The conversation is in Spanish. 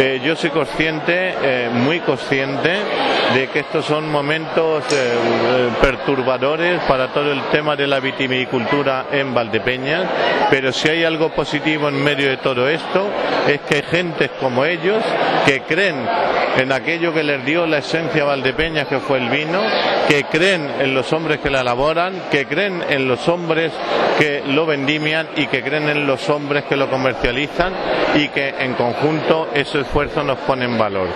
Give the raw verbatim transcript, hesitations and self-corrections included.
Eh, yo soy consciente, eh, muy consciente, de que estos son momentos eh, perturbadores para todo el tema de la vitivinicultura en Valdepeñas, pero si hay algo positivo en medio de todo esto es que hay gentes como ellos que creen en aquello que les dio la esencia a Valdepeñas, que fue el vino, que creen en los hombres que la elaboran, que creen en los hombres que lo vendimian y que creen en los hombres que lo comercializan, y que en conjunto ese esfuerzo nos pone en valor.